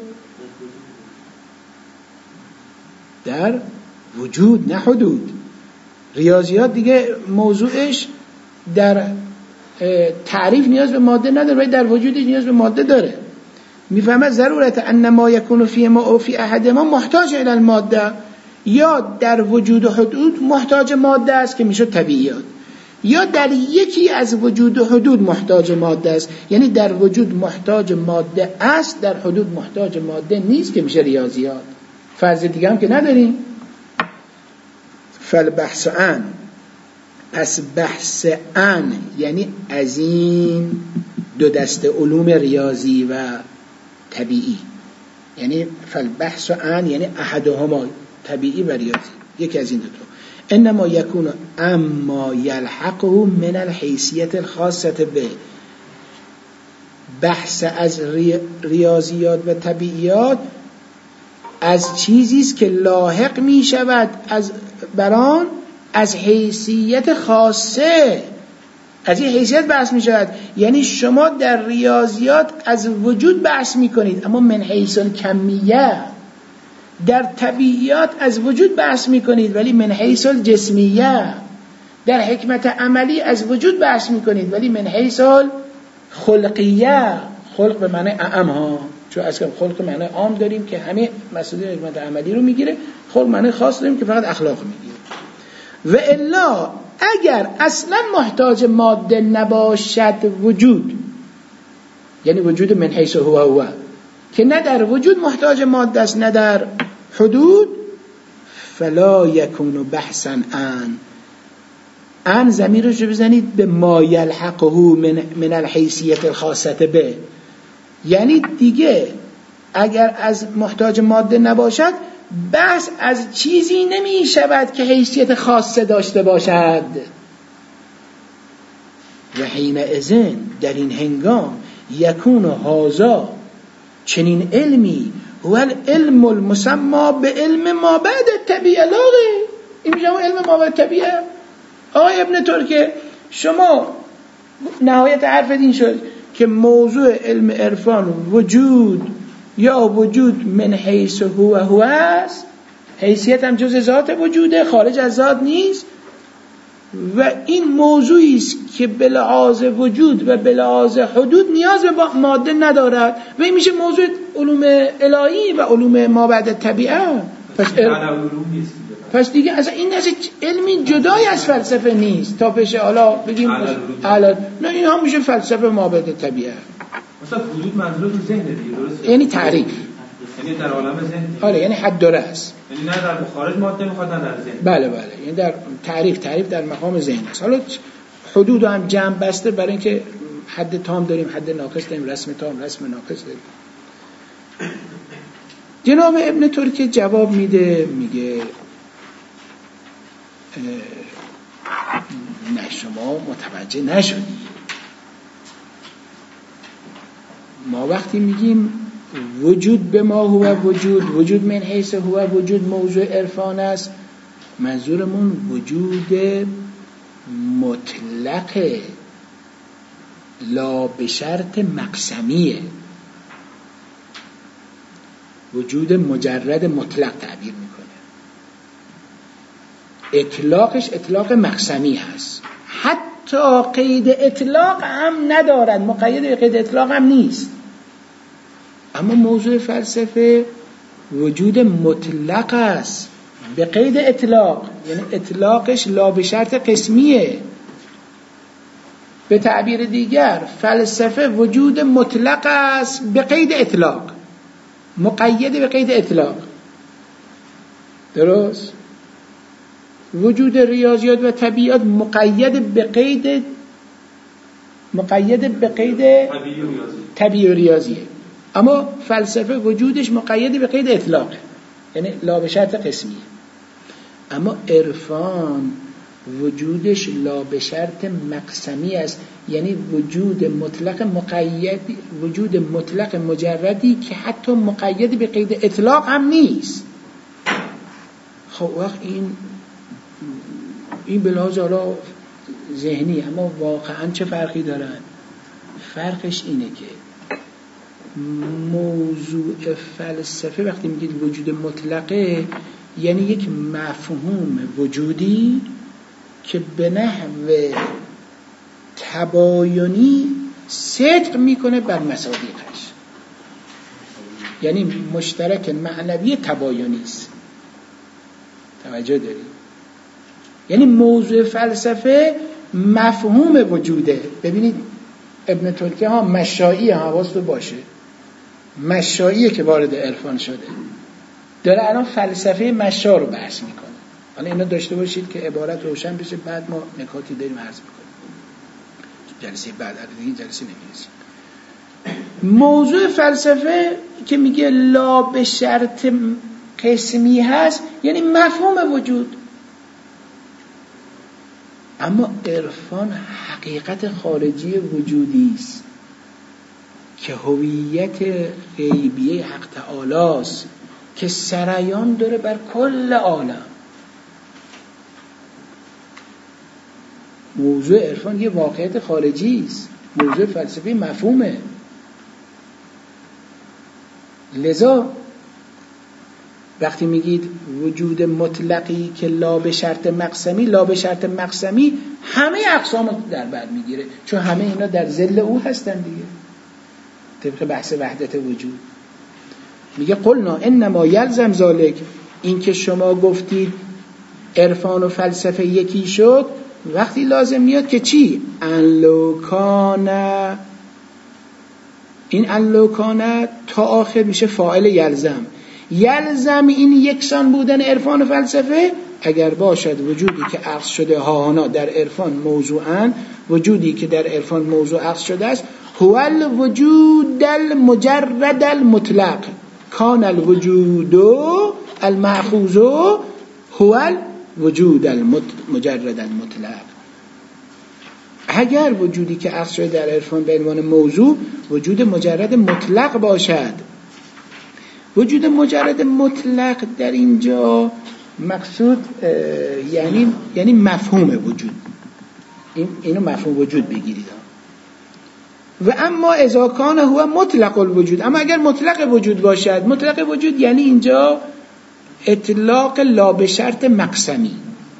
در وجود نه حدود. ریاضیات دیگه موضوعش در تعریف نیاز به ماده نداره ولی در وجودش نیاز به ماده داره. میفهمد ضرورت انما یکون فیهما او فی احدهما محتاج الی الماده، یا در وجود و حدود محتاج ماده است که میشه طبیعیات، یا در یکی از وجود و حدود محتاج ماده است، یعنی در وجود محتاج ماده است، در حدود محتاج ماده نیست که میشه ریاضیات. فرض دیگه هم که نداریم. فالبحث عن، پس بحث عن یعنی از این دو دسته علوم ریاضی و طبیعی، یعنی فالبحث عن یعنی احدهما طبیعی و ریاضی، یکی از این دو تا. انما یکون اما یلحقه من الحیثیت الخاصه به، بحث از ریاضیات و طبیعیات از چیزی است که لاحق می شود از بران از حیثیت خاصه، از این حیثیت بحث می شود. یعنی شما در ریاضیات از وجود بحث می کنید اما من حیث کمیه، در طبیعیات از وجود بحث می کنید ولی من حیث جسمیه، در حکمت عملی از وجود بحث می کنید ولی من حیث خلقیه. خلق به معنی اعم ها، چون اصلا خلق معنی عام داریم که همه مسئله حکمت عملی رو میگیره، خلق معنی خاص داریم که فقط اخلاق میگیره. و الا اگر اصلا محتاج ماده نباشد وجود، یعنی وجود من حیث هو که نه در وجود محتاج ماده است نه در حدود، فلا یکون بحثا ان ضمیرش رو بزنید به ما یلحقه من الحیثیت الخاصه به، یعنی دیگه اگر از محتاج ماده نباشد بحث از چیزی نمی شود که حیثیت خاصه داشته باشد. و حین اذن در این هنگام یکون هازا چنین علمی هو العلم المسمى به علم ما بعد طبیعه لاغه، این میشه علم ما بعد طبیعه. آقای ابن ترکه شما نهایت حرف این شد که موضوع علم عرفان وجود یا وجود من حیث هو است، حیثیت هم جز ذات وجوده، خارج از ذات نیست، و این موضوعی است که بلحاظ وجود و بلحاظ حدود نیاز به ماده ندارد و این میشه موضوع علوم الهی و علوم ما بعد طبیعه. پس دیگه اصلا این از علمی جدای از فلسفه نیست تا پیش حالا بگیم نه این هم میشه فلسفه ما بعد طبیعه. مثلا وجود منظور تو ذهن دیگه، درسته؟ یعنی تعریف، یعنی در عالم ذهن. آره یعنی حد داره است، یعنی نه در خارج ماده میخواد نه در ذهن. بله یعنی در تعریف در مقام ذهن است. حالا حدود هم جمع بسته برای اینکه حد تام داریم، حد ناقص داریم، رسم تام، رسم ناقص داریم. جناب ابن ترکه جواب میده، میگه نه شما متوجه نشدی. ما وقتی میگیم وجود به ما هو وجود من حیث هو وجود موضوع عرفان است، منظورمون وجود مطلق لا به شرط مقسمیه، وجود مجرد مطلق تعبیر میکنه. اطلاقش اطلاق مقسمی هست، حتی قید اطلاق هم ندارد، مقید به قید اطلاق هم نیست. اما موضوع فلسفه وجود مطلق است به قید اطلاق، یعنی اطلاقش لا به شرط قسمیه. به تعبیر دیگر فلسفه وجود مطلق است به قید اطلاق، مقید به قید اطلاق. درست؟ وجود ریاضیات و طبیعت مقید به قید طبیعی و ریاضیه، اما فلسفه وجودش مقید به قید اطلاقه، یعنی لا به شرط قسمیه. اما عرفان وجودش لا به شرط مقسمی است، یعنی وجود مطلق مقید، وجود مطلق مجردی که حتی مقید به قید اطلاق هم نیست. خب وقت این به لحاظ حالا ذهنی، اما واقعا چه فرقی دارن؟ فرقش اینه که موضوع فلسفه وقتی میگید وجود مطلقه، یعنی یک مفهوم وجودی که به نحو تباینی صدق میکنه بر مصادیقش، یعنی مشترک معنوی تباینی است. توجه دارید؟ یعنی موضوع فلسفه مفهوم وجوده. ببینید ابن ترکیه ها مشایی، حواستو باشه، مشاییه که وارد عرفان شده، داره الان فلسفه مشا رو بحث میکنه. حالا اینا داشته باشید که عبارت روشن بشه، بعد ما نکاتی داریم عرض میکنیم. جلسه بعد دیگه جلسه نمیرسیم. موضوع فلسفه که میگه لا به شرط قسمی هست، یعنی مفهوم وجود. اما عرفان حقیقت خارجی وجودی است که هویت غیبیه حق تعالی است که سرایان داره بر کل عالم. موضوع عرفان یه واقعیت خارجی است، موضوع فلسفی مفهومه. لذا وقتی میگید وجود مطلقی که لا به شرط مقسمی، لا به شرط مقسمی همه اقسام در بر میگیره، چون همه اینا در ظل او هستن دیگه، طبق بحث وحدت وجود. میگه قلنا انما یلزم ذالک، این که شما گفتید عرفان و فلسفه یکی شد، وقتی لازم میاد که چی؟ انلوکانه، این انلوکانه تا آخر میشه فاعل یلزم. یلزم این یکسان بودن عرفان و فلسفه اگر باشد وجودی که عکس شده هانا در عرفان موضوعن، وجودی که در عرفان موضوع عکس شده است، هو الوجود المجرد المطلق، کان الوجود المأخوذ هو الوجود المجرد المطلق. اگر وجودی که عکس شده در عرفان به عنوان موضوع وجود مجرد مطلق باشد، وجود مجرد مطلق در اینجا مقصود یعنی مفهوم وجود، اینو مفهوم وجود بگیرید. و اما اذا کان هو مطلق الوجود، اما اگر مطلق وجود باشد، مطلق وجود یعنی اینجا اطلاق لا به شرط مقسمی،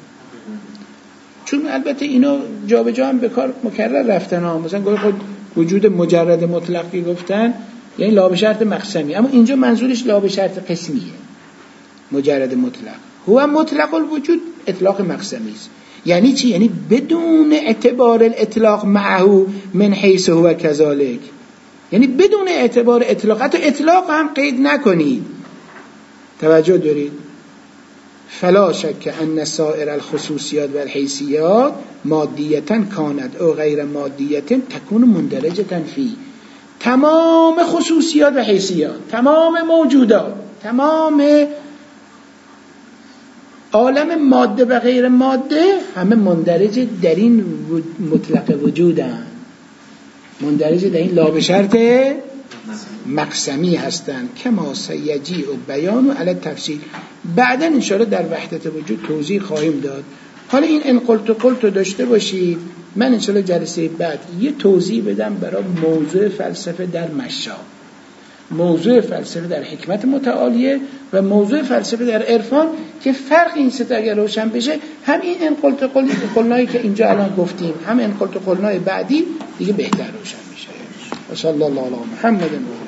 چون البته اینو جا به جا هم به کار مکرر رفتن ها، مثلا خود وجود مجرد مطلقی گفتن یعنی لا به شرط مقسمی، اما اینجا منظورش لا به شرط قسمیه. مجرد مطلق هو مطلق الوجود اطلاق مقسمی است. یعنی چی؟ یعنی بدون اعتبار الاطلاق معه من حیث هو کذالک، یعنی بدون اعتبار اطلاق، حتی اطلاق هم قید نکنید. توجه دارید؟ فلا شک ان سائر الخصوصیات و الحیثیات مادیتا کانت او غیر مادیتا تکون مندرجتا فی، تمام خصوصیات و حیثیات، تمام موجودات، تمام عالم ماده و غیر ماده همه مندرج در این مطلق وجودن، مندرج در این لا به شرط مقسمی هستند. کما سیجیء بیان علی تفصیل، بعدا ان شاء الله در وحدت وجود توضیح خواهیم داد. حالا این ان قلت داشته باشید، من ان شاء الله جلسه بعد یه توضیح بدم برای موضوع فلسفه در مشا، موضوع فلسفه در حکمت متعالیه و موضوع فلسفه در عرفان، که فرق این سه تا اگر روشن بشه، هم این ان قلنایی که اینجا الان گفتیم، هم ان قلنای بعدی دیگه بهتر روشن میشه. و صلی الله علی محمد.